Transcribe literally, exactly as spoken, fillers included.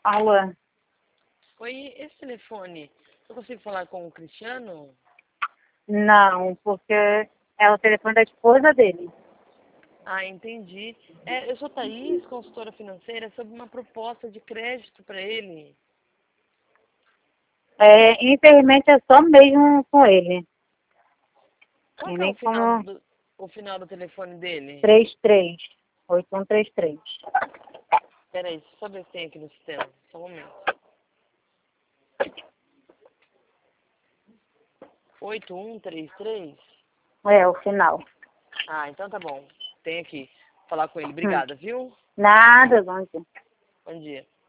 Alô? Oi, esse telefone, eu consigo falar com o Cristiano? Não, porque é o telefone da esposa dele. Ah, entendi. É, eu sou Thaís, consultora financeira, sobre uma proposta de crédito para ele. É, infelizmente é só mesmo com ele. Qual E que é o nem final como do, o final do telefone dele? trinta e três, oito um três três. Peraí, deixa eu só ver se tem aqui no sistema. Só um momento. oito um três três? É, o final. Ah, então tá bom. Tem aqui. Vou falar com ele. Hum. Obrigada, viu? Nada, Gonçalo. Bom dia.